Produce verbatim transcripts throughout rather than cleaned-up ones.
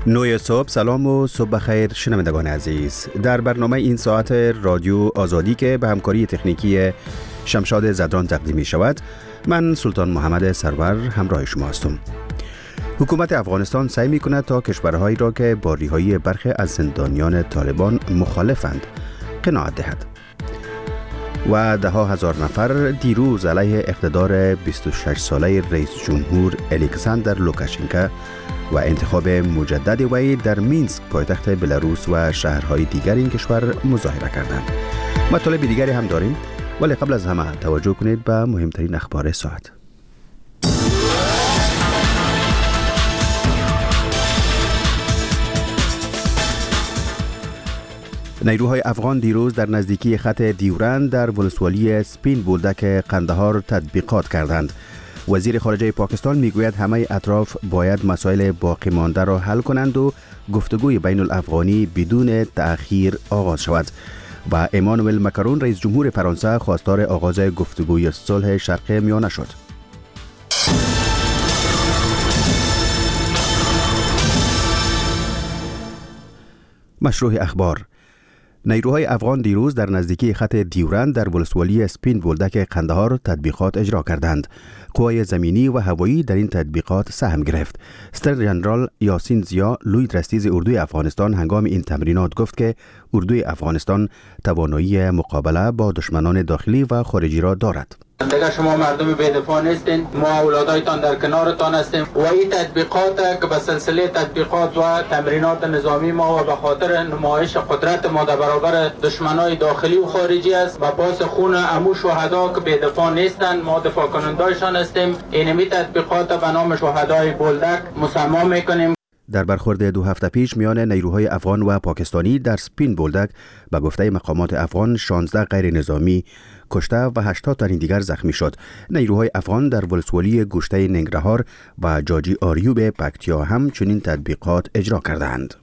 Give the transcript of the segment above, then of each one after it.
نوی صبح، سلام و صبح بخیر شنوندگان عزیز. در برنامه این ساعت رادیو آزادی که به همکاری تکنیکی شمشاد زدران تقدیم می شود، من سلطان محمد سرور همراه شما هستم. حکومت افغانستان سعی می کند تا کشورهایی را که با رهایی برخی از زندانیان طالبان مخالفند قناعت دهد. و ده ها هزار نفر دیروز علیه اقتدار بیست و شش ساله رئیس جمهور الکساندر لوکاشنکو و انتخاب مجدد وی در مینسک پایتخت بلاروس و شهرهای دیگر این کشور مظاهره کردند. مطالب دیگری هم داریم، ولی قبل از همه توجه کنید به مهمترین اخبار ساعت. نیروهای افغان دیروز در نزدیکی خط دیورند در ولسوالی سپین بولدک قندهار تطبیقات کردند. وزیر خارجه پاکستان میگوید همه اطراف باید مسائل باقی مانده را حل کنند و گفتگوی بین الافغانی بدون تأخیر آغاز شود. و امانوئل مکرون رئیس جمهور فرانسه خواستار آغاز گفتگوی صلح شرق میانه شد. مشروع اخبار. نیروهای افغان دیروز در نزدیکی خط دیورند در ولسوالی سپین بولدک قندهار تطبیقات اجرا کردند. قوای زمینی و هوایی در این تطبیقات سهم گرفت. ستر جنرال یاسین زیا، لوی درستیز اردوی افغانستان، هنگام این تمرینات گفت که اردوی افغانستان توانایی مقابله با دشمنان داخلی و خارجی را دارد. دیگه شما مردم بی‌دفاع نیستین، ما اولادایتان در کنارتان هستیم و این تطبیقات که به سلسله تطبیقات و تمرینات نظامی ما و به خاطر نمایش قدرت ما در برابر دشمنای داخلی و خارجی است و پاس خون عمو شهدا که بی‌دفاع نیستن، ما دفاع کنندایشان هستیم. اینمی تطبیقات به نام شهدای بولدک مسما میکنیم. در برخورد دو هفته پیش میان نیروهای افغان و پاکستانی در سپین بولدک به گفته مقامات افغان شانزده غیر نظامی کشته و هشتاد تن دیگر زخمی شد. نیروهای افغان در ولسوالی گوشته ننگرهار و جاجی آریوب پکتیا هم چنین تطبیقات اجرا کردند.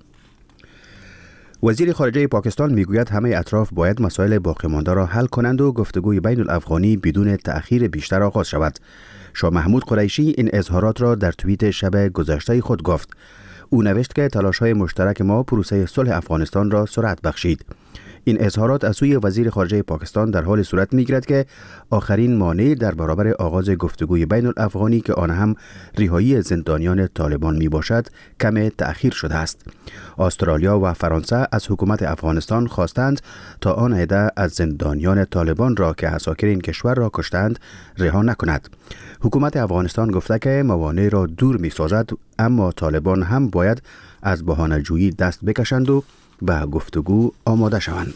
وزیر خارجه پاکستان میگوید همه اطراف باید مسائل باقی مانده را حل کنند و گفتگوی بین الافغانی بدون تأخیر بیشتر آغاز شود. شاه محمود قریشی این اظهارات را در توییت شب گذشته خود گفت. او نوشت که تلاش‌های مشترک ما پروسه صلح افغانستان را سرعت بخشید. این اظهارات از سوی وزیر خارجه پاکستان در حال صورت می‌گیرد که آخرین مانع در برابر آغاز گفتگوی بین الافغانی که آن هم رهایی زندانیان طالبان میباشد کم تأخیر شده است. استرالیا و فرانسه از حکومت افغانستان خواستند تا آن عده از زندانیان طالبان را که عساکر این کشور را کشتند رها نکند. حکومت افغانستان گفته که موانع را دور می‌سازد، اما طالبان هم باید از بهانه‌جویی دست بکشند و به گفتگو آماده شوند.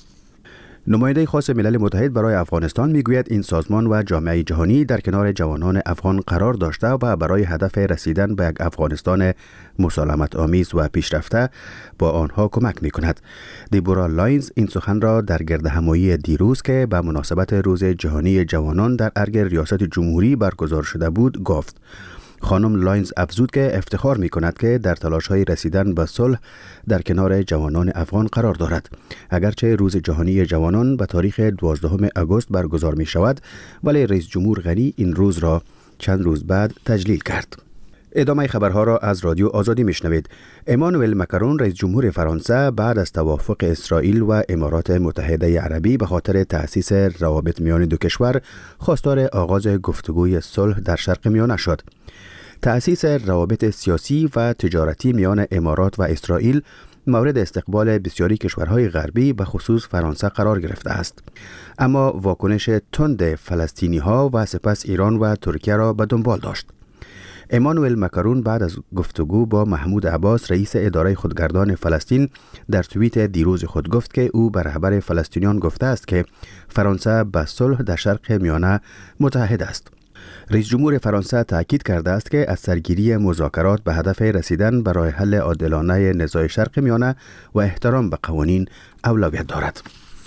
نماینده خاص ملل متحد برای افغانستان میگوید این سازمان و جامعه جهانی در کنار جوانان افغان قرار داشته و برای هدف رسیدن به یک افغانستان مسالمت آمیز و پیشرفته با آنها کمک میکند. دیبورا لاینز این سخن را در گردهمایی دیروز که به مناسبت روز جهانی جوانان در ارگ ریاست جمهوری برگزار شده بود گفت. خانم لاینز افزود که افتخار می کند که در تلاش های رسیدن به صلح در کنار جوانان افغان قرار دارد. اگرچه روز جهانی جوانان به تاریخ دوازدهم آگوست برگزار می شود، ولی رئیس جمهور غنی این روز را چند روز بعد تجلیل کرد. ادامه خبرها را از رادیو آزادی میشنوید. امانوئل مکرون رئیس جمهور فرانسه بعد از توافق اسرائیل و امارات متحده عربی به خاطر تأسیس روابط میان دو کشور خواستار آغاز گفتگوی صلح در شرق میانه شد. تأسیس روابط سیاسی و تجارتی میان امارات و اسرائیل مورد استقبال بسیاری کشورهای غربی به خصوص فرانسه قرار گرفته است. اما واکنش تند فلسطینی ها و سپس ایران و ترکیه را به دنبال داشت. امانوئل مکرون بعد از گفتگو با محمود عباس رئیس اداره خودگردان فلسطین در توییت دیروز خود گفت که او به رهبر فلسطینیان گفته است که فرانسه به صلح در شرق میانه متحد است. رئیس جمهور فرانسه تاکید کرده است که از سرگیری مذاکرات به هدف رسیدن به راه حل عادلانه نزاع شرق میانه و احترام به قوانین اولویت دارد.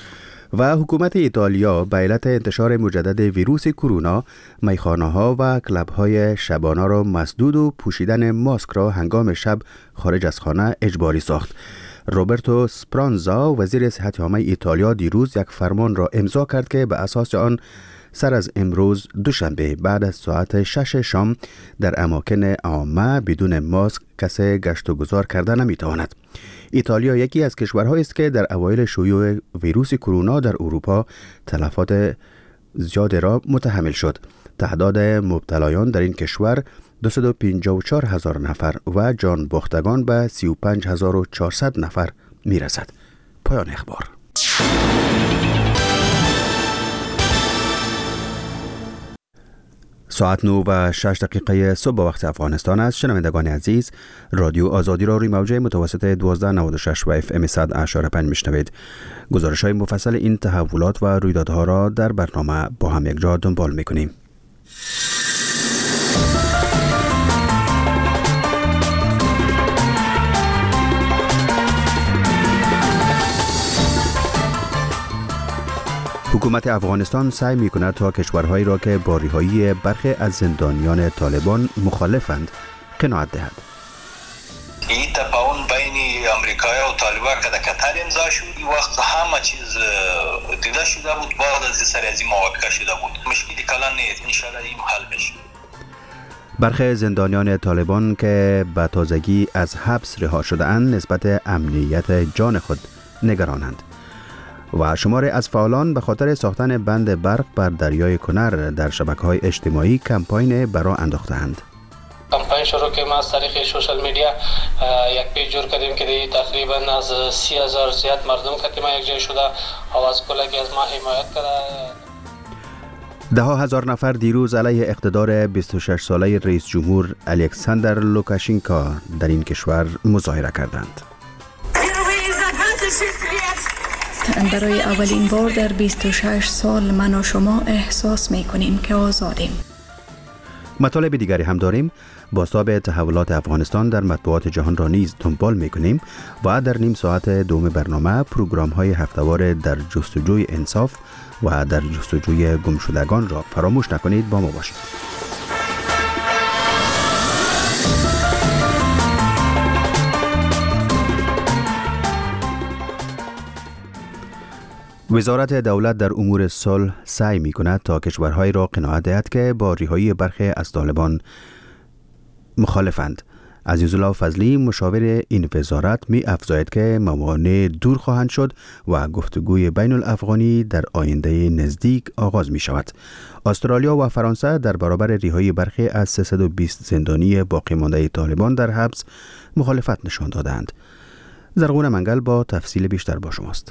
و حکومت ایتالیا به علت انتشار مجدد ویروس کرونا میخانه‌ها و کلب‌های شبانه را مسدود و پوشیدن ماسک را هنگام شب خارج از خانه اجباری ساخت. روبرتو سپرانزا وزیر صحت عامه ایتالیا دیروز یک فرمان را امضا کرد که به اساس آن سر از امروز دوشنبه بعد از ساعت شش شام در اماکن عامه بدون ماسک کسی گشت و گذار کرده نمیتواند. ایتالیا یکی از کشورهایی است که در اوایل شیوع ویروس کرونا در اروپا تلفات زیاد را متحمل شد. تعداد مبتلایان در این کشور دویست و پنجاه و چهار هزار نفر و جان باختگان به سی و پنج هزار و چهارصد نفر میرسد. پایان اخبار. ساعت نو و شش دقیقه صبح وقت افغانستان است. شنوندگان عزیز، رادیو آزادی را روی موجه متوسط دوازده نود و شش و اف ام صد و اشاره پنج میشنوید. گزارش های مفصل این تحولات و رویدادها را در برنامه با هم یک جا دنبال میکنیم. حکومت افغانستان سعی می‌کند تا کشورهایی را که با رهایی برخی از زندانیان طالبان مخالفند قناعت دهد. این تفاهم بین امریکا و طالبان که در قطر امضا شد، این وقت همه چیز دیده شده بود، بعد از سرازی موافقه شده بود. مشکلی کلان نیست، ان شاء الله این حل بشه. برخی زندانیان طالبان که به تازگی از حبس رها شده‌اند نسبت امنیت جان خود نگرانند و شماری از فعالان به خاطر ساختن بند برق بر دریای کنر در شبکه‌های اجتماعی کمپاین برا انداخته‌اند. کمپاین شروع که ما از طریق سوشال میدیا یک پیج جور کردیم که دی تقریبا از سی هزار زیاد مردم که ما یک جای شده آواز کلکی از ما حمایت کرده. ده ها هزار نفر دیروز علیه اقتدار بیست و شش ساله رئیس جمهور الکساندر لوکاشنکو در این کشور مظاهره کردند. برای اولین بار در بیست و شش سال من و شما احساس می کنیم که آزادیم. مطالب دیگری هم داریم. بازتاب تحولات افغانستان در مطبوعات جهان را نیز دنبال می کنیم و در نیم ساعت دوم برنامه پروگرام های هفته‌وار در جستجوی انصاف و در جستجوی گمشدگان را فراموش نکنید. با ما باشید. وزارت دولت در امور صلح سعی می کند تا کشورهای را قناعت دهد که با رهایی برخی از طالبان مخالفند. عزیزالله فضلی مشاور این وزارت می افزاید که موانع دور خواهند شد و گفتگوی بین الافغانی در آینده نزدیک آغاز می شود. استرالیا و فرانسه در برابر رهایی برخی از سیصد و بیست زندانی باقی مانده طالبان در حبس مخالفت نشان دادند. زرغون منگل با تفصیل بیشتر با شماست.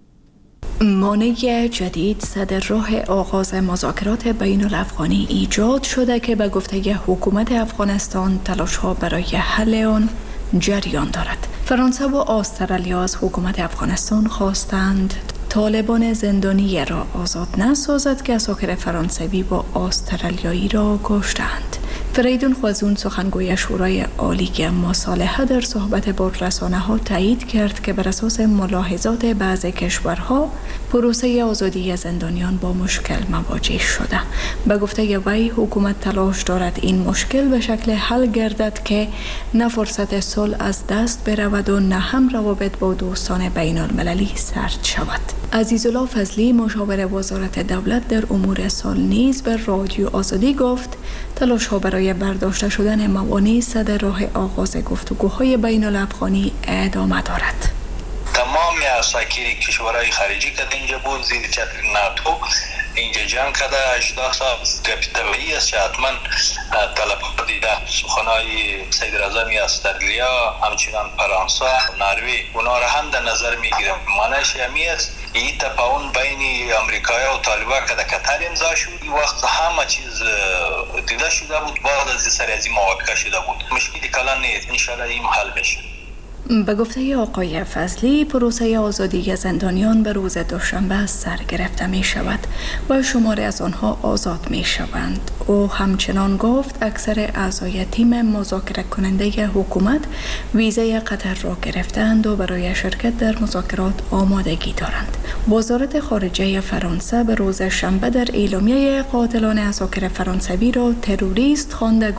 مانع جدید صدر راه آغاز مذاکرات بین الافغانی ایجاد شده که به گفته حکومت افغانستان تلاش‌ها برای حل آن جریان دارد. فرانسه و استرالیا از حکومت افغانستان خواستند طالبان زندانی را آزاد نسازد که اساکر فرانسوی با استرالیایی را کشتند. فریدون خوازون سخنگوی شورای عالی مصالحه در صحبت با رسانه‌ها تایید کرد که بر اساس ملاحظات بعض کشورها پروسه آزادی زندانیان با مشکل مواجه شده. به گفته وی حکومت تلاش دارد این مشکل به شکل حل گردد که نه فرصت صلح از دست برود و نه هم روابط با دوستان بین المللی سرد شود. عزیزالله فضلی مشاور وزارت دولت در امور صلح نیز به رادیو آزادی گفت تلاش‌ها برای برداشته شدن موانع صدر راه آغاز گفتگوهای بین الافغانی ادامه دارد. تمام اساکیر کشورهای خارجی که اینجا بود زیر چتر ناتو اینجا جنگ کرده هجده سال طبیعی است که حتما طلبات دیده سخنهای سید رضامی استرالیا همچنان فرانسه نروژ اونا را هم در نظر میگیرم. معنیش همی است این تفاهم بین امریکا و طالبان که در قطر امضا شد این وقت همه چیز دیده شده بود، بعد از سرازی موافقه شده بود. مشکلی کلان نیست، ان شاء الله این حل بشه. به گفته آقای فضلی پروسه آزادی زندانیان به روز دوشنبه سر گرفته می شود و شماری از آنها آزاد می شوند. او همچنان گفت اکثر اعضای تیم مذاکره کننده حکومت ویزه قطر را گرفتند و برای شرکت در مذاکرات آمادگی دارند. وزارت خارجه فرانسه به روز شنبه در اعلامیه قاتلان اساکر فرانسوی را تروریست خوانده گفت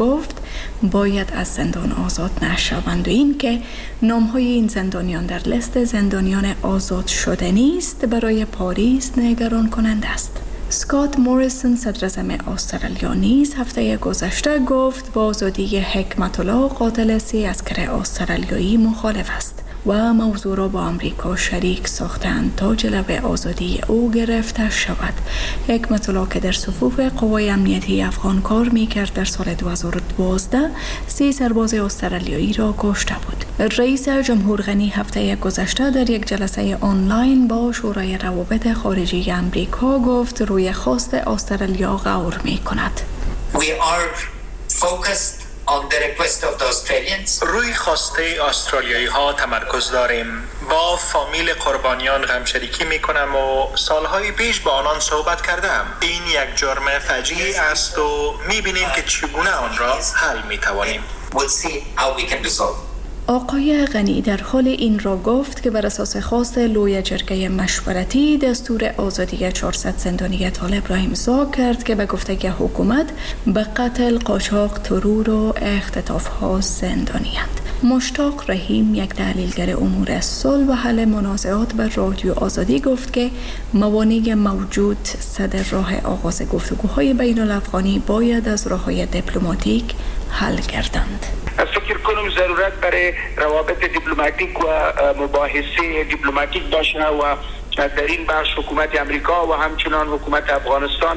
باید از زندان آزاد نشوند و این که نام‌های این زندانیان در لیست زندانیان آزاد شده نیست برای پاریس نگران کننده است. اسکات موریسون صدر اعظم استرالیا نیز هفته گذشته گفت با آزادی حکمت الله قاتل سه اسکر استرالیایی مخالف است و موضوع را با آمریکا شریک ساختند تا جلوی آزادی او گرفته شود. حکمت الله که در صفوف قوای امنیتی افغان کار میکرد در سال دو هزار و دوازده سه سرباز استرالیایی را کشته بود. رئیس جمهور غنی هفته گذشته در یک جلسه آنلاین با شورای روابط خارجی امریکا گفت روی خواست استرالیا غور میکند. We are focused on the request of the Australians. روی خواسته استرالیایی ها تمرکز داریم. با فامیل قربانیان غمشریکی می کنم و سالهای پیش با آنان صحبت کردم. این یک جرم فجیع است و می بینیم که چگونه آن را حل می توانیم. We'll see how we can resolve. آقای غنی در حال این را گفت که بر اساس خواست لوی جرگه مشورتی دستور آزادی چهارصد زندانی طالب را امضا کرد که به گفته حکومت به قتل، قاچاق، ترور و اختطاف‌ها زندانی‌اند. مشتاق رحیم یک تحلیلگر امور صلح و حل منازعات بر رادیو آزادی گفت که موانع موجود صدر راه آغاز گفتگوهای بین الافغانی باید از راه‌های دیپلماتیک حل گردند. فکر کنم ضرورت برای روابط دیپلماتیک و مباحثه دیپلماتیک باشه و در این بخش حکومت امریکا و همچنان حکومت افغانستان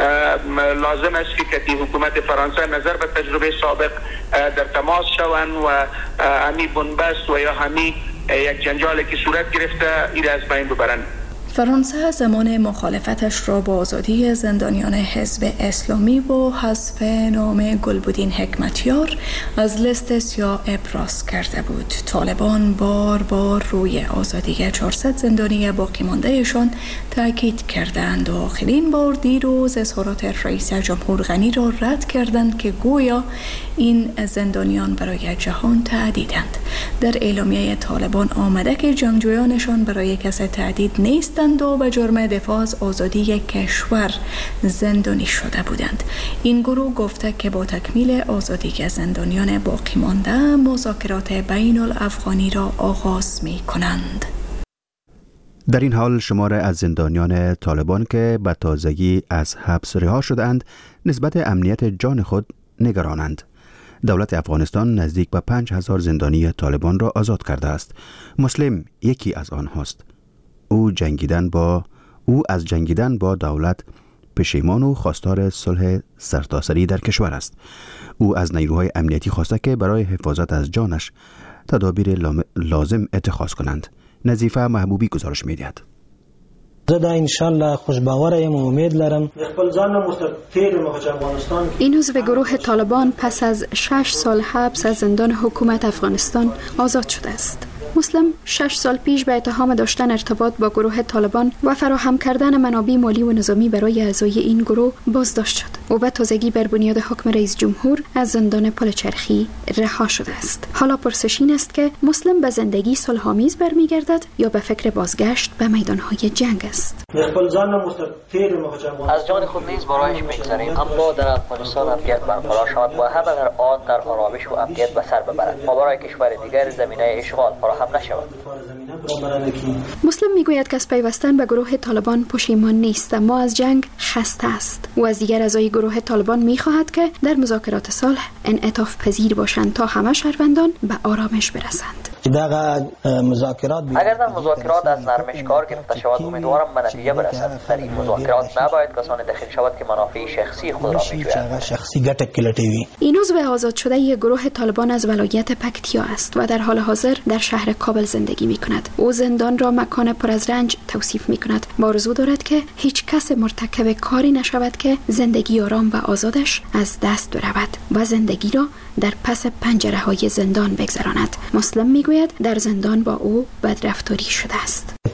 لازم است که حکومت فرانسه نظر به تجربه سابق در تماس شوند و همی بنبست و یا همی یک جنجالی که صورت گرفته این از بین ببرند. فرانسه زمان مخالفتش را با آزادی زندانیان حزب اسلامی با حذف نام گلبدین حکمتیار از لیست سیاه ابراز کرده بود. طالبان بار بار روی آزادی چهارصد زندانی باقی ماندهشان تاکید کردند و آخرین بار دیروز اظهارات رئیس جمهور غنی را رد کردند که گویا این زندانیان برای جهان تهدیدند. در اعلامیه طالبان آمده که جنگجویانشان برای کسی تهدید نیستند و به جرم دفاع از آزادی کشور زندانی شده بودند. این گروه گفته که با تکمیل آزادی زندانیان باقی مانده مذاکرات بین الافغانی را آغاز می کنند. در این حال شمار از زندانیان طالبان که به تازگی از حبس رها شدند نسبت امنیت جان خود نگرانند. دولت افغانستان نزدیک به پنج هزار زندانی طالبان را آزاد کرده است. مسلم یکی از آنهاست. او جنگیدن با او از جنگیدن با دولت پشیمان و خواستار صلح سرتاسری در کشور است. او از نیروهای امنیتی خواسته که برای حفاظت از جانش تدابیر لازم اتخاذ کنند. نظیفه محبوبی گزارش می‌دهد. زه دا انشالله خوشباورم و امید لرم. این عضو گروه طالبان پس از شش سال حبس از زندان حکومت افغانستان آزاد شده است. مسلم شش سال پیش به اتهام داشتن ارتباط با گروه طالبان و فراهم کردن منابع مالی و نظامی برای اعضای این گروه بازداشت شد. او به تازگی بر بنیاد حکم رئیس جمهور از زندان پلچرخی رها شده است. حالا پرسش این است که مسلم به زندگی صلح‌آمیز برمیگردد یا به فکر بازگشت به میدانهای جنگ است. از جان خود نیز برایش می‌گذاریم، اما در افغانستان امنیت برقرار شود و همه در آن در آرامش و امنیت به سر ببرند و برای کشور دیگر زمینه اشغال فراهم نشود. مسلم میگوید که از پیوستن به گروه طالبان پشیمان نیست، اما از جنگ خسته است و از دیگر اعضای گروه طالبان میخواهد که در مذاکرات صلح انعطاف پذیر باشند تا همه شهروندان به آرامش برسند. اگر در مذاکرات از نرمش کار گرفته شود امیدوارم به نتیجه برسد. در این مذاکرات نباید کسانی دخیل شود که منافع شخصی خود را میجویند. این عضو آزاد شده ی گروه طالبان از ولایت پکتیا است و در حال حاضر در شهر کابل زندگی می کند. او زندان را مکان پر از رنج توصیف می کند. با آرزو دارد که هیچ کس مرتکب کاری نشود که زندگی آرام و آزادش از دست برود و زندگی را در پس پنجره های زندان بگذراند. مسلم میگوید در زندان با او بدرفتاری شده است.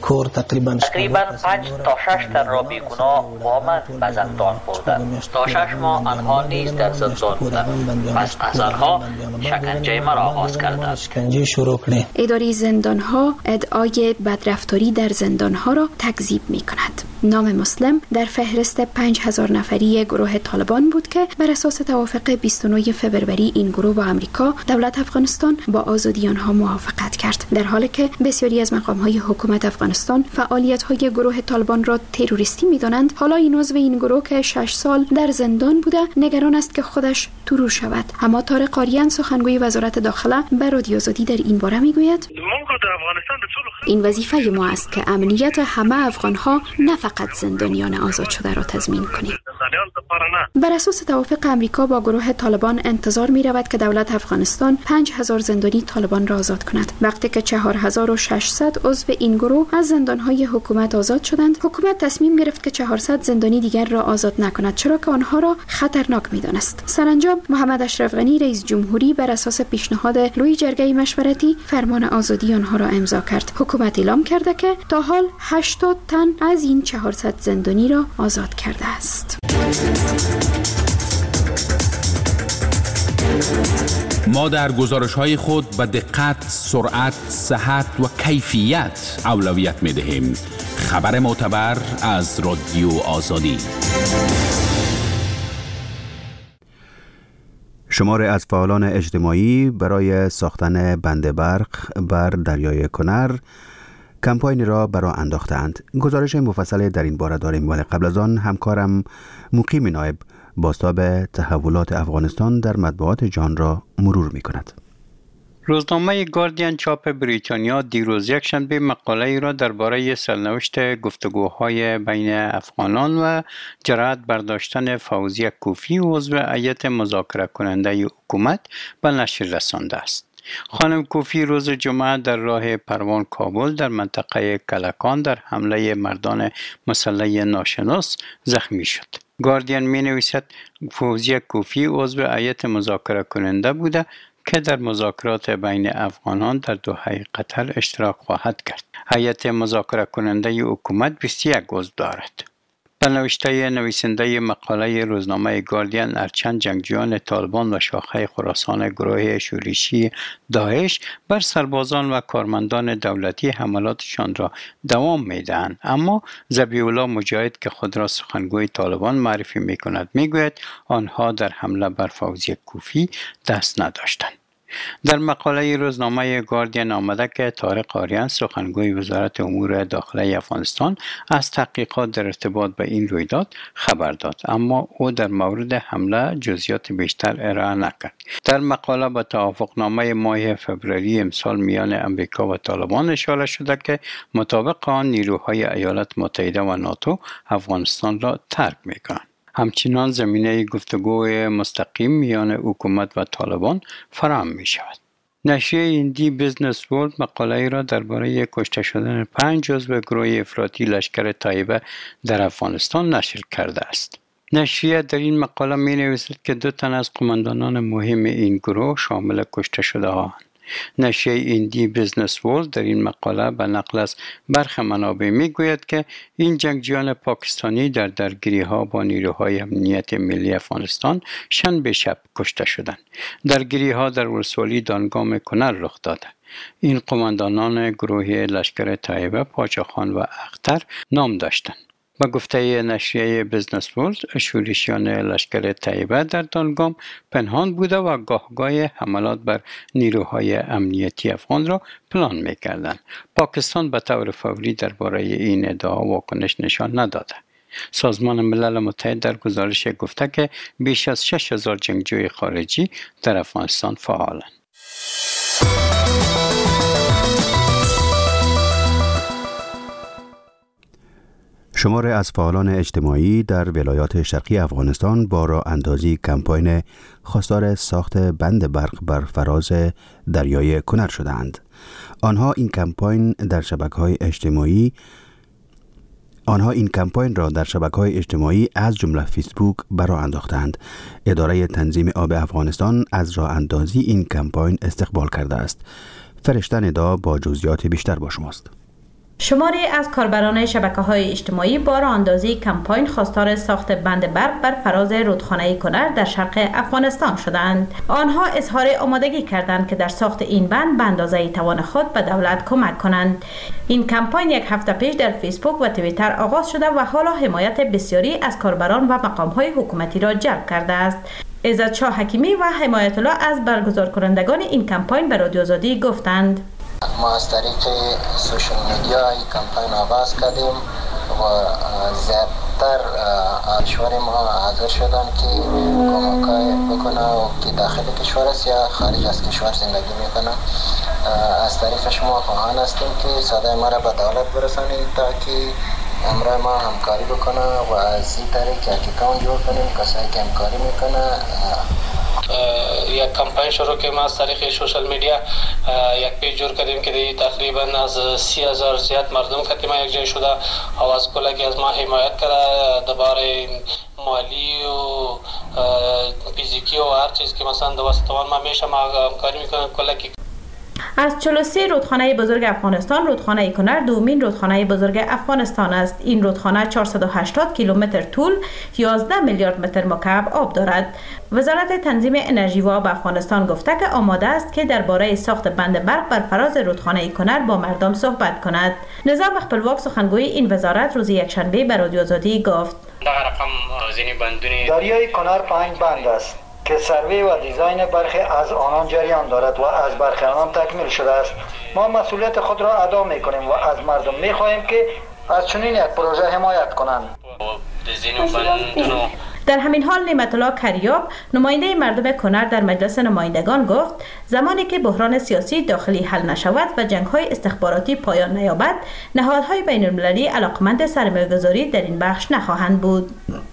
کور تقریبا تقریبا پنج تا شش تن را بیگناه وامن به زندان بردند. تا شش ماه آنها نیز در زندان بودند. پس از آنها شکنجه مرا آغاز کردند. اداره زندانها ادعای بدرفتاری در زندانها را تکذیب می کند. نام مسلم در فهرست پنج هزار نفری گروه طالبان بود که بر اساس توافق بیست و نه فوریه این گروه با امریکا دولت افغانستان با آزادی آنها موافقت کرد، در حالی که بسیاری از مقام‌های حکومت افغانستان فعالیت‌های گروه طالبان را تروریستی می‌دانند. حالا این عضو این گروه که شش سال در زندان بوده نگران است که خودش ترور شود. اما طارق قاریان سخنگوی وزارت داخله به رادیو آزادی در این باره میگوید این وظیفه ما است که امنیت همه افغان‌ها نه فقط زندانیان آزاد شده را تضمین کنیم. بر اساس توافق امریکا با گروه طالبان انتظار می رود که دولت افغانستان پنج هزار زندانی طالبان را آزاد کند. وقتی که چهار هزار و ششصد عضو این گروه از زندانهای حکومت آزاد شدند، حکومت تصمیم گرفت که چهارصد زندانی دیگر را آزاد نکند، چرا که آنها را خطرناک می دانست. سرانجام محمد اشرف غنی رئیس جمهوری بر اساس پیشنهاد لوی جرگه مشورتی فرمان آزادی آنها را امضا کرد. حکومت اعلام کرده که تا حال هشتاد تن از این چهارصد زندانی را آزاد کرده است. ما در گزارش‌های خود به دقت، سرعت، صحت و کیفیت اولویت می‌دهیم. خبر معتبر از رادیو آزادی. شماری از فعالان اجتماعی برای ساختن بند برق بر دریای کنر کمپاین را برا انداختند. گزارش مفصل در این باره داریم، ولی قبل از آن همکارم مقیم نایب بازتاب تحولات افغانستان در مطبوعات جهان را مرور می کند. روزنامه گاردین چاپ بریتانیا دیروز یکشنبه مقاله ای را درباره سرنوشت گفتگوهای بین افغانان و جرأت برداشتن فوزیه کوفی عضو هیئت مذاکره کننده حکومت به نشر رسانده است. خانم کوفی روز جمعه در راه پروان کابل در منطقه کلکان در حمله مردان مسلح ناشناس زخمی شد. گاردین می نویسد فوزیه کوفی عضو هیئت مذاکره کننده بوده که در مذاکرات بین افغانان در دوحه قطر اشتراک خواهد کرد. هیئت مذاکره کننده حکومت بیست و یک عضو دارد. به نوشته نویسنده مقاله روزنامه گاردین، هرچند جنگجویان طالبان و شاخه خراسان گروه شورشی داعش بر سربازان و کارمندان دولتی حملاتشان را دوام میدهند، اما ذبیح الله مجاهد که خود را سخنگوی طالبان معرفی میکند میگوید آنها در حمله بر فوزیه کوفی دست نداشتند. در مقاله روزنامه گاردین آمده که طارق قاریان سخنگوی وزارت امور داخلی افغانستان از تحقیقات در ارتباط به این رویداد خبر داد، اما او در مورد حمله جزئیات بیشتر ارائه نکرد. در مقاله به توافقنامه ماه فوریه امسال میان امریکا و طالبان اشاره شده که مطابق آن نیروهای ایالات متحده و ناتو افغانستان را ترک می‌کنند. همچنان زمینه گفتگوی مستقیم میان حکومت و طالبان فراهم می شود. نشریه هندی بیزنس ورلد مقاله را درباره کشته شدن پنج عضو گروه افراطی لشکر طیبه در افغانستان نشر کرده است. نشریه در این مقاله می نویسد که دو تن از قماندانان مهم این گروه شامل کشته شده ها. نشریه هندی بیزنس ورلد در این مقاله به نقل از برخی منابع میگوید که این جنگجویان پاکستانی در درگیری ها با نیروهای امنیت ملی افغانستان شنبه شب کشته شدند. درگیری ها در ولسوالی دانگام کنر رخ داده. این قماندانان گروه لشکر طیبه پاچاخان و اختر نام داشتند. با گفته نشریه بیزنس ورلد، شورشیان لشکر طیبه در دانگام پنهان بوده و گاهگاه حملات بر نیروهای امنیتی افغان را پلان می‌کردند. پاکستان به طور فوری درباره این ادعا واکنش نشان نداده. سازمان ملل متحد در گزارش گفته که بیش از شش هزار جنگجوی خارجی در افغانستان فعالند. شماری از فعالان اجتماعی در ولایات شرقی افغانستان با راه اندازی کمپاین خواستار ساخت بند برق بر فراز دریای کنر شدند. آنها این کمپاین در شبکه‌های اجتماعی آنها این کمپاین را در شبکه‌های اجتماعی از جمله فیسبوک برآ انداختند. اداره تنظیم آب افغانستان از راه اندازی این کمپاین استقبال کرده است. فرشته ندا با جزئیات بیشتر با شماست. شماری از کاربران شبکه‌های اجتماعی با راه اندازی کمپاین خواستار ساخت بند برق بر فراز رودخانه کنر در شرق افغانستان شدند. آنها اظهار آمادگی کردند که در ساخت این بند به اندازه توان خود به دولت کمک کنند. این کمپاین یک هفته پیش در فیسبوک و توییتر آغاز شده و حالا حمایت بسیاری از کاربران و مقام‌های حکومتی را جلب کرده است. عزت شاه حکیمی و حمایت الله از برگزار کنندگان این کمپاین به رادیو آزادی گفتند: ما از طریق سوشل میدیا این کمپاین آغاز کردیم و زیادتر اشوار ما حاضر شدن که کمکای بکنه و که داخل کشور است یا خارج از کشور زندگی میکنه. از طریق شما خواهان هستیم که صدای ما را به دولت برسانید تا که امرای ما همکاری بکنه و از این طریق یک اکاونت جور کنیم کسایی که همکاری میکنه. یک کمپاین شروع کردیم از طریق سوشل میدیا، یک پیج جور کردیم که دی تقریبا از سی هزار زیاد مردم کتیم یک جای شده آواز کلکی از ما حمایت کرده درباره مالی و فیزیکی و هر چیز که مثلا دوستوان ما میشه ما همکاری میکنیم کلکی. از چهل و سه رودخانه بزرگ افغانستان رودخانه کنر دومین رودخانه بزرگ افغانستان است. این رودخانه چهارصد و هشتاد کیلومتر طول، یازده میلیارد متر مکعب آب دارد. وزارت تنظیم انرژی و آب افغانستان گفته که آماده است که درباره ساخت بند برق بر فراز رودخانه کنر با مردم صحبت کند. نظام خپلواک سخنگوی این وزارت روز یکشنبه به رادیو آزادی گفت: دریای کنر پنج بند است که سروی و دیزاین برخی از آنان جریان دارد و از برخی آنان تکمیل شده است. ما مسئولیت خود را ادا می‌کنیم و از مردم می‌خواهیم که از چنین یک پروژه حمایت کنند. در همین حال نعمت الله کریاب نماینده مردم کنر در مجلس نمایندگان گفت زمانی که بحران سیاسی داخلی حل نشود و جنگ‌های استخباراتی پایان نیابد، نهادهای بین‌المللی علاقمند سرمایه‌گذاری در این بخش نخواهند بود.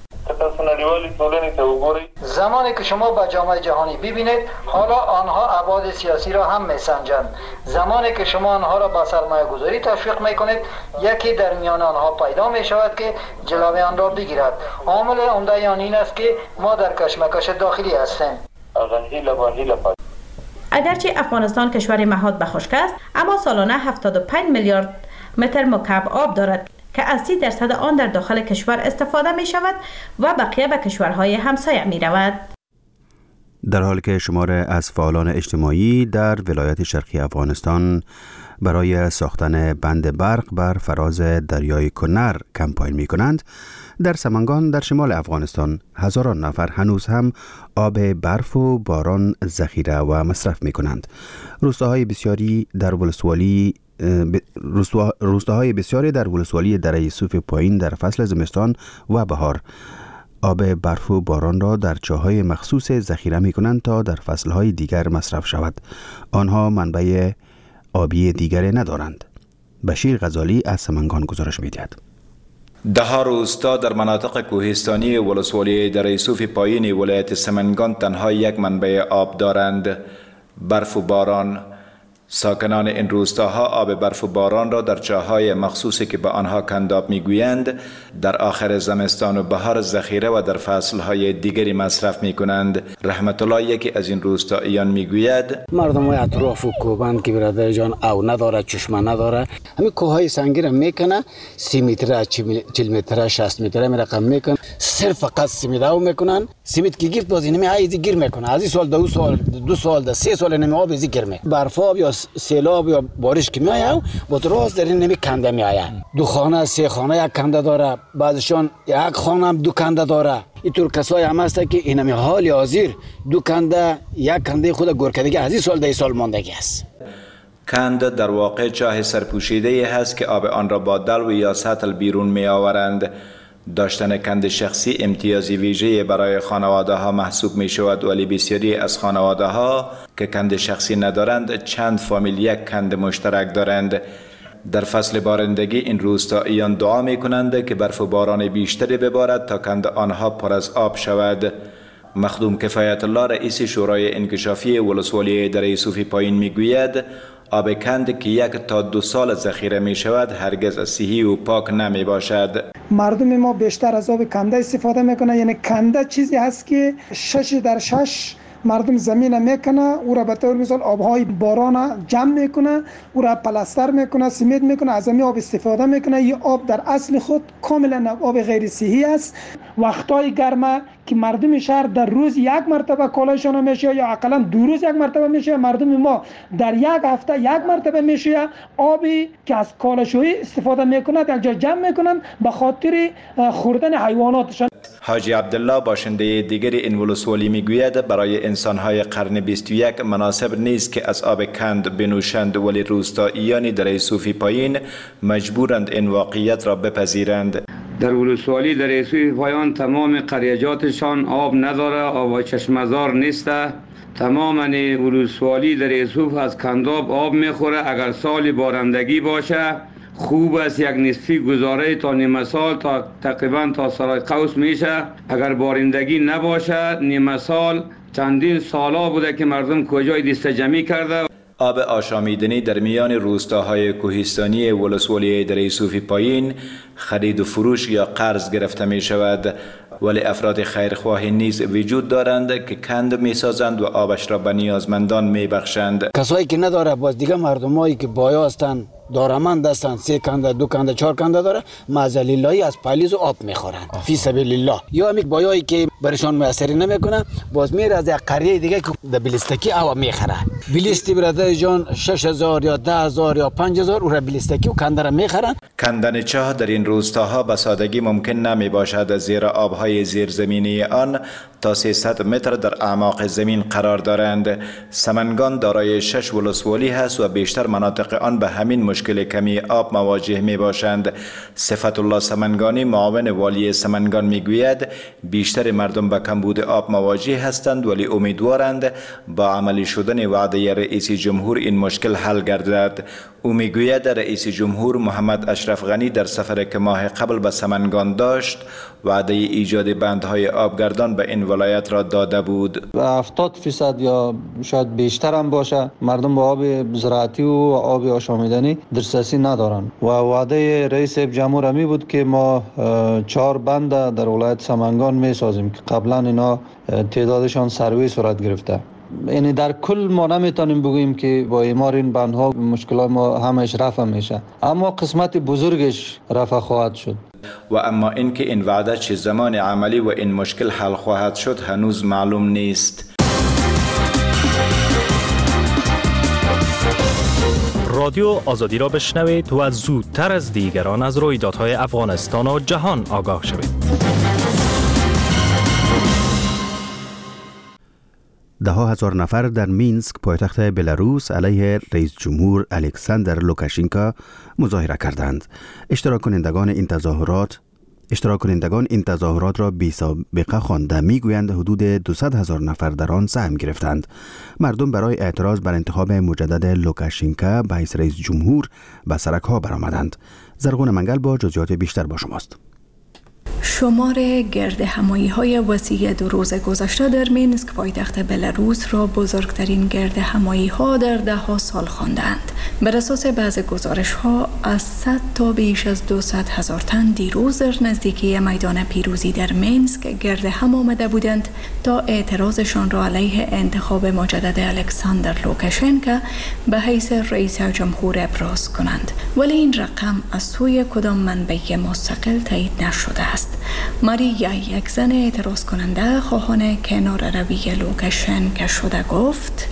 زمانی که شما به جامعه جهانی ببینید، حالا آنها ابعاد سیاسی را هم میسنجند. زمانی که شما آنها را به سرمایه گذاری تشویق میکنید، یکی در میان آنها پیدا می شود که جلوی آن را بگیرد. عامل عمده آن این است که ما در کشمکش داخلی هستیم. اگرچه افغانستان کشور مهاد به خشک است، اما سالانه هفتاد و پنج میلیارد متر مکعب آب دارد که از سی درصد آن در داخل کشور استفاده می شود و بقیه به کشورهای همسایه می رود. در حالی که شماره از فعالان اجتماعی در ولایت شرقی افغانستان برای ساختن بند برق بر فراز دریای کنر کمپاین می کنند، در سمنگان در شمال افغانستان هزاران نفر هنوز هم آب برف و باران ذخیره و مصرف می کنند. روستاهای بسیاری در ولسوالی روستاهای بسیاری در ولسوالی دره یوسف پایین در فصل زمستان و بهار آب برف و باران را در چاهای مخصوص ذخیره می کنند تا در فصلهای دیگر مصرف شود. آنها منبع آبی دیگری ندارند. بشیر غزالی از سمنگان گزارش می دهد. ده ها روستا در مناطق کوهستانی ولسوالی دره یوسف پایین ولایت سمنگان تنها یک منبع آب دارند: برف و باران. ساکنان این روستاها آب برف و باران را در چاهای مخصوصی که به آنها کنداب میگویند در آخر زمستان و بهار ذخیره و در فصلهای دیگری مصرف می کنند. رحمت الله یکی از این روستاییان میگوید: مردم های اطراف و کوبند که برادر جان او نداره، چشمه نداره، همین کوههای سنگی را میکنه، سی متر، چهل متر، شصت متر می رقم میکنه، صرف فقط سیمید او میکنن. سیمید که گفت باز اینمی ایزی گیر میکنه، از این سال دو سال دو سال ده سه سال اینمی آب ایزی گیر می برف آب یا سیلاب یا بارش که میایه با راست در اینمی کنده میایه. دو خانه سه خانه یک کنده داره، بعضشون یک خانه هم دو کنده داره. اینطور کسای هم هست که اینمی حال حاضر دو کنده یک کنده خود گورکدگی از این سال ده سال ماندگی است. کند در واقع چاه سرپوشیده هست که آب آن را با دلو یا سطل بیرون می آورند. داشتن کند شخصی امتیازی ویژه برای خانواده ها محسوب می شود، ولی بسیاری از خانواده ها که کند شخصی ندارند چند فامیل یک کند مشترک دارند. در فصل بارندگی این روستاییان دعا می کنند که برف و باران بیشتری ببارد تا کند آنها پر از آب شود. مخدوم کفایت الله رئیس شورای انکشافی ولسوالی دره یوسف پایین می گوید آب کند که یک تا دو سال ذخیره می شود هرگز صحی و پاک نمی باشد. مردم ما بیشتر از آب کنده استفاده میکنه، یعنی کنده چیزی هست که شش در شش مردم زمین میکنه، او را به طور مثال آبهای باران جمع میکنه، او را پلاستر میکنه، سمنت میکنه، از همین آب استفاده میکنه. این آب در اصل خود کاملا آب غیر صحی است. وقتای گرمه که مردم شهر در روز یک مرتبه کالایشان میشه یا اقلا دو روز یک مرتبه میشه، مردم ما در یک هفته یک مرتبه میشه. آبی که از کالاشویی استفاده میکنه یک جا جمع میکنن به خاطر خوردن حیواناتشان. حاجی عبدالله باشنده دیگر این ولسوالی میگوید برای انسانهای قرن بیست و یک مناسب نیست که از آب کند بنوشند، ولی روستاییان دره صوفی پایین مجبورند این واقعیت را بپذیرند. در ولسوالی دره صوفی پایان تمام قریجاتشان آب نداره، آب چشمزار نیست. تمام ولسوالی دره صوف از کنداب آب میخوره. اگر سال بارندگی باشه خوب است، یک نصفی گذاره تا نیمه سال تا تقریبا تا سرای قوس میشه. اگر بارندگی نباشه نیمه سال چندین سالا بوده که مردم کجای دسته جمعی کرده. آب آشامیدنی در میان روستاهای کوهستانی ولسوالی دره صوفی پایین خرید و فروش یا قرض گرفته می شود، ولی افراد خیرخواهی نیز وجود دارند که کند می سازند و آبش را به نیازمندان می بخشند. کسایی که نداره باز دیگه مردمایی که بایا هستند، دارمند هستند، سه کنده دو کنده چهار کنده داره، معزلیلایی از پالیز و آب میخورن فی سبیل الله. یا همین بایایی که برشان میسری نمیکنه باز میره از یک قریه دیگه که در بلیستکی آب میخره. بلیستی برادر جان شش هزار یا ده هزار یا پنج هزار او را بلیستکی و کنده را میخرن. کندن چاه در این روستاها به سادگی ممکن نمی باشد، زیرا آبهای زیرزمینی آن تا سیصد متر در اعماق زمین قرار دارند. سمنگان دارای شش ولسوالی هست و بیشتر مناطق آن به همین مشکل کمی آب مواجه می باشند. صفت الله سمنگانی معاون والی سمنگان می گوید بیشتر مردم به کمبود آب مواجه هستند، ولی امیدوارند با عملی شدن وعده رئیس جمهور این مشکل حل گردد. او می گوید رئیس جمهور محمد اشرف غنی در سفر که ماه قبل به سمنگان داشت وعده ایجاد بندهای آبگردان به این ولایت را داده بود. هفتاد فیصد یا شاید بیشتر هم باشه مردم با آب زراعتی و آب آشامیدنی دسترسی ندارن و وعده رئیس جمهور می بود که ما چهار بند در ولایت سمنگان می سازیم که قبلا اینا تعدادشان سروی صورت گرفته. یعنی در کل ما نمیتونیم بگوییم که با اعمار این بندها مشکلات ما همش رفع میشه، اما قسمت بزرگش رفع خواهد شد. و اما اینکه این وعده چه زمان عملی و این مشکل حل خواهد شد هنوز معلوم نیست. رادیو آزادی را بشنوید و زودتر از دیگران از رویدادهای افغانستان و جهان آگاه شوید. ده ها هزار نفر در مینسک پایتخت بلاروس علیه رئیس جمهور الکساندر لوکاشنکو مظاهره کردند. اشتراک کنندگان این تظاهرات اشتراک کنندگان این تظاهرات را بی سابقه خوانده میگویند حدود دویست هزار نفر در آن سهم گرفتند. مردم برای اعتراض بر انتخاب مجدد لوکاشنکو به حیث رئیس جمهور به سرک‌ها برآمدند. زرغون منگل با جزئیات بیشتر با شماست. شمار گرد همایی های وسیع دو روز گذشته در مینسک پایتخت بلاروس را بزرگترین گرد همایی ها در ده ها سال خواندند. بر اساس بعض گزارش ها از صد تا بیش از دویست هزار تن دیروز در نزدیکی میدان پیروزی در مینسک گرد هم آمده بودند تا اعتراضشان را علیه انتخاب مجدد الکساندر لوکاشنکو به حیث رئیس جمهور ابراز کنند، ولی این رقم از سوی کدام منبع مستقل تایید نشده است. ماریا، یک زن اعتراض کننده خواهان کنار روی لوکاشنکو شده، گفت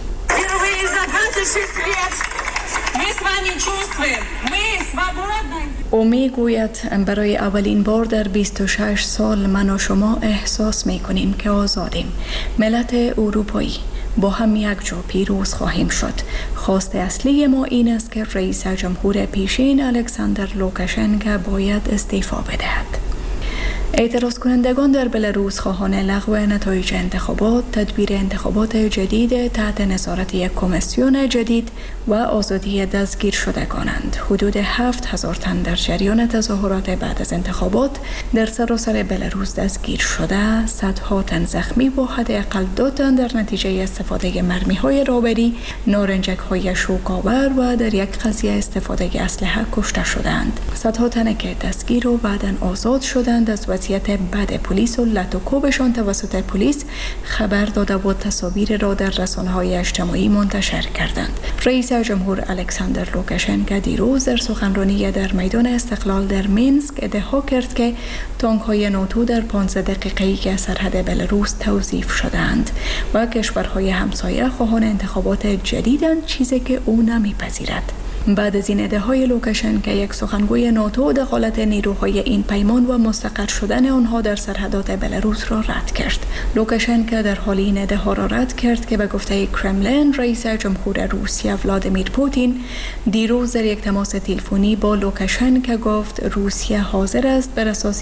او می گوید برای اولین بار در بیست و شش سال من و شما احساس می کنیم که آزادیم. ملت اروپایی با هم یک جا پیروز خواهیم شد. خواست اصلی ما این است که رئیس جمهور پیشین الکساندر لوکاشنکو باید استعفا بدهد. اعتراض کنندگان در بلاروس خواهان لغو نتایج انتخابات، تدبیر انتخابات جدید تحت نظارت یک کمیسیون جدید و آزادی دستگیر شدگانند. حدود هفت هزار تن در جریان تظاهرات بعد از انتخابات در سراسر بلاروس دستگیر شده، صدها تن زخمی و حداقل دو تن در نتیجه استفاده مرمی‌های رابری، نارنجک‌های شوک‌آور و در یک قضیه استفاده اسلحه کشته شدند. صدها تن که دستگیر و بعداً آزاد شدند از وضعیت وضعیت بد پلیس و لطوکوبشان توسط پلیس خبر داده و تصاویر را در رسانه‌های اجتماعی منتشر کردند. رئیس جمهور الکساندر لوکاشنکو دیروز در سخنرانی در میدان استقلال در مینسک ادعا کرد که تانک‌های ناتو در پانزده دقیقه‌ای که از سرحد بلاروس توظیف شدند و کشورهای همسایه خواهان انتخابات جدیدند، چیزی که او نمی‌پذیرد. بعد از این ادعاهای لوکاشنکو، یک سخنگوی ناتو دخالت نیروهای این پیمان و مستقر شدن آنها در سرحدات بلاروس را رد کرد. لوکاشنکو در حال این ادعا را رد کرد که به گفته کرملین، رئیس جمهور روسیه ولادیمیر پوتین دیروز در یک تماس تلفنی با لوکاشنکو گفت روسیه حاضر است بر اساس